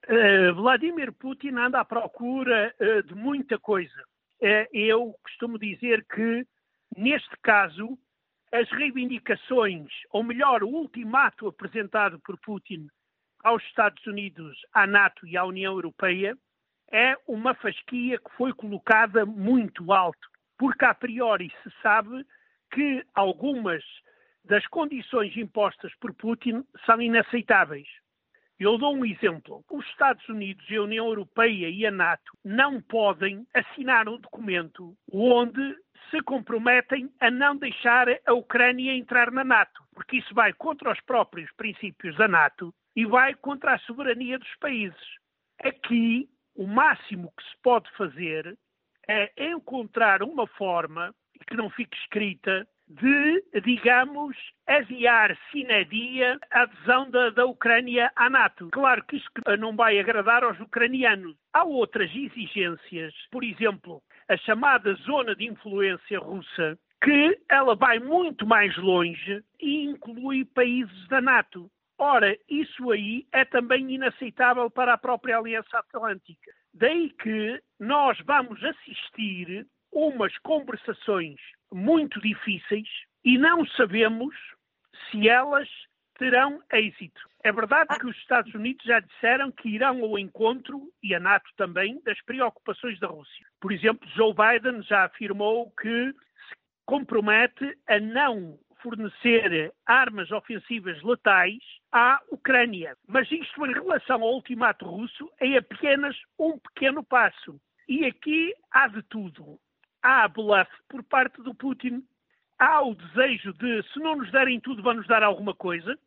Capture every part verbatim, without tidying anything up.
Uh, Vladimir Putin anda à procura uh, de muita coisa. Uh, eu costumo dizer que, neste caso, as reivindicações, ou melhor, o ultimato apresentado por Putin aos Estados Unidos, à NATO e à União Europeia, é uma fasquia que foi colocada muito alto, porque a priori se sabe que algumas das condições impostas por Putin são inaceitáveis. Eu dou um exemplo. Os Estados Unidos, a União Europeia e a NATO não podem assinar um documento onde se comprometem a não deixar a Ucrânia entrar na NATO, porque isso vai contra os próprios princípios da NATO e vai contra a soberania dos países. Aqui, o máximo que se pode fazer é encontrar uma forma, que não fique escrita, de, digamos, adiar sine dia a adesão da, da Ucrânia à NATO. Claro que isso não vai agradar aos ucranianos. Há outras exigências, por exemplo, a chamada zona de influência russa, que ela vai muito mais longe e inclui países da NATO. Ora, isso aí é também inaceitável para a própria Aliança Atlântica. Daí que nós vamos assistir umas conversações muito difíceis e não sabemos se elas terão êxito. É verdade que os Estados Unidos já disseram que irão ao encontro, e a NATO também, das preocupações da Rússia. Por exemplo, Joe Biden já afirmou que se compromete a não fornecer armas ofensivas letais à Ucrânia. Mas isto, em relação ao ultimato russo, é apenas um pequeno passo. E aqui há de tudo. Há bluff por parte do Putin, há o desejo de, se não nos derem tudo, vão-nos dar alguma coisa,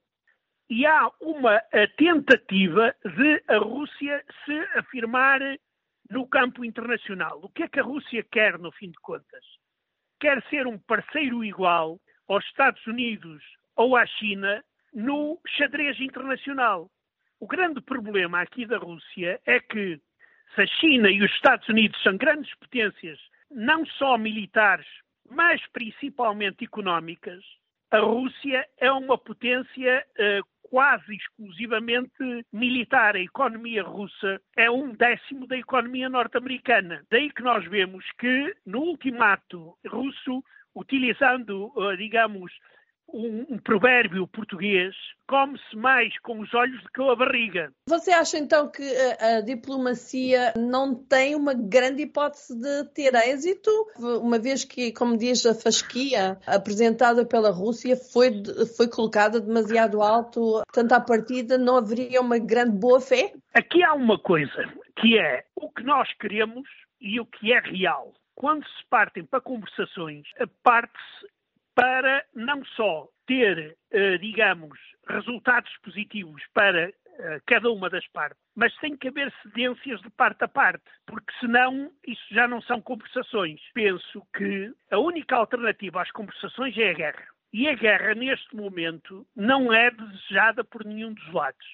e há uma tentativa de a Rússia se afirmar no campo internacional. O que é que a Rússia quer, no fim de contas? Quer ser um parceiro igual aos Estados Unidos ou à China no xadrez internacional. O grande problema aqui da Rússia é que, se a China e os Estados Unidos são grandes potências, não só militares, mas principalmente económicas, a Rússia é uma potência eh, quase exclusivamente militar. A economia russa é um décimo da economia norte-americana. Daí que nós vemos que, no ultimato russo, utilizando, eh, digamos, um, um provérbio português, come-se mais com os olhos do que com a barriga. Você acha então que a, a diplomacia não tem uma grande hipótese de ter êxito, uma vez que, como diz a fasquia apresentada pela Rússia, foi, foi colocada demasiado alto, portanto à partida não haveria uma grande boa-fé? Aqui há uma coisa, que é o que nós queremos e o que é real. Quando se partem para conversações, parte-se para não só ter, eh, digamos, resultados positivos para eh, cada uma das partes, mas tem que haver cedências de parte a parte, porque senão isso já não são conversações. Penso que a única alternativa às conversações é a guerra. E a guerra, neste momento, não é desejada por nenhum dos lados.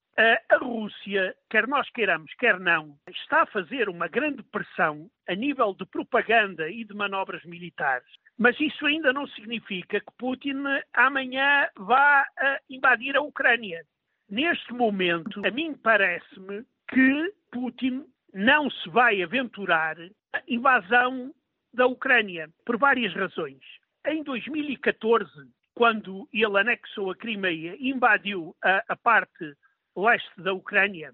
A Rússia, quer nós queiramos, quer não, está a fazer uma grande pressão a nível de propaganda e de manobras militares, mas isso ainda não significa que Putin amanhã vá invadir a Ucrânia. Neste momento, a mim parece-me que Putin não se vai aventurar a invasão da Ucrânia, por várias razões. Em dois mil e catorze, quando ele anexou a Crimeia e invadiu a, a parte leste da Ucrânia,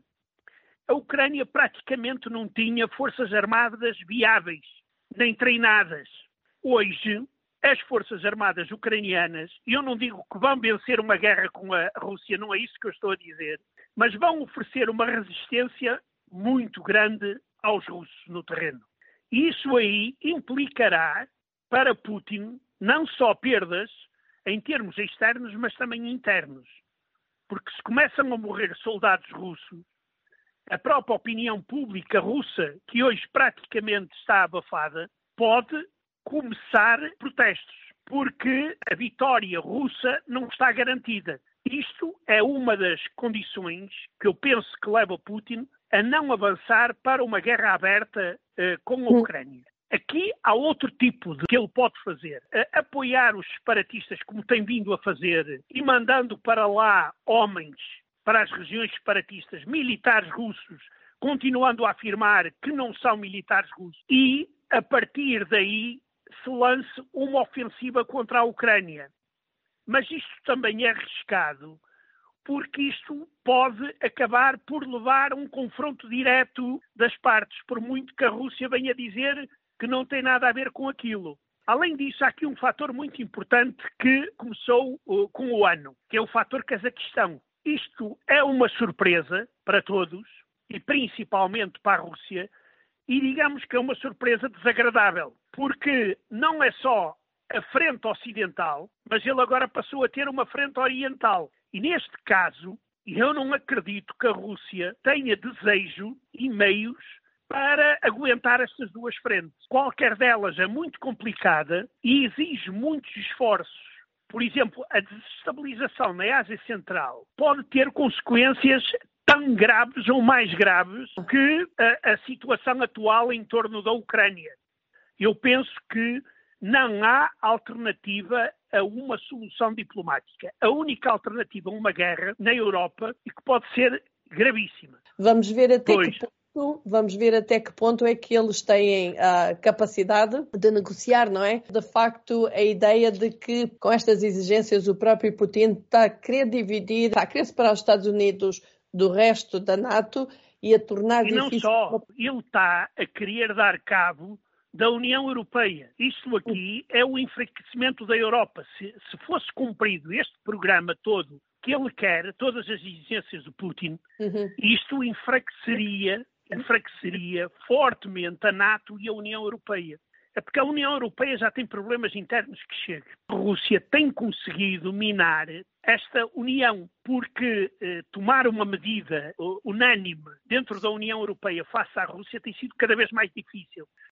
a Ucrânia praticamente não tinha forças armadas viáveis, nem treinadas. Hoje, as forças armadas ucranianas, e eu não digo que vão vencer uma guerra com a Rússia, não é isso que eu estou a dizer, mas vão oferecer uma resistência muito grande aos russos no terreno. Isso aí implicará para Putin não só perdas em termos externos, mas também internos. Porque se começam a morrer soldados russos, a própria opinião pública russa, que hoje praticamente está abafada, pode começar protestos, porque a vitória russa não está garantida. Isto é uma das condições que eu penso que leva Putin a não avançar para uma guerra aberta uh, com a Ucrânia. Aqui há outro tipo de que ele pode fazer. Uh, apoiar os separatistas como tem vindo a fazer e mandando para lá homens para as regiões separatistas, militares russos, continuando a afirmar que não são militares russos, e, a partir daí, se lance uma ofensiva contra a Ucrânia. Mas isto também é arriscado, porque isto pode acabar por levar a um confronto direto das partes, por muito que a Rússia venha dizer que não tem nada a ver com aquilo. Além disso, há aqui um fator muito importante que começou uh, com o ano, que é o fator Cazaquistão. Isto é uma surpresa para todos, e principalmente para a Rússia, e digamos que é uma surpresa desagradável, porque não é só a frente ocidental, mas ele agora passou a ter uma frente oriental. E neste caso, eu não acredito que a Rússia tenha desejo e meios para aguentar estas duas frentes. Qualquer delas é muito complicada e exige muitos esforços. Por exemplo, a desestabilização na Ásia Central pode ter consequências tão graves ou mais graves que a, a situação atual em torno da Ucrânia. Eu penso que não há alternativa a uma solução diplomática. A única alternativa a uma guerra na Europa e que pode ser gravíssima. Vamos ver até pois. que ponto, vamos ver até que ponto é que eles têm a capacidade de negociar, não é? De facto, a ideia de que com estas exigências o próprio Putin está a querer dividir, está a querer separar os Estados Unidos do resto da NATO e a tornar e difícil... E não só, ele está a querer dar cabo da União Europeia. Isto aqui é o enfraquecimento da Europa. Se, se fosse cumprido este programa todo que ele quer, todas as exigências do Putin, uhum. isto enfraqueceria, enfraqueceria fortemente a NATO e a União Europeia. É porque a União Europeia já tem problemas internos que chegam. A Rússia tem conseguido minar esta União, porque eh, tomar uma medida uh, unânime dentro da União Europeia face à Rússia tem sido cada vez mais difícil.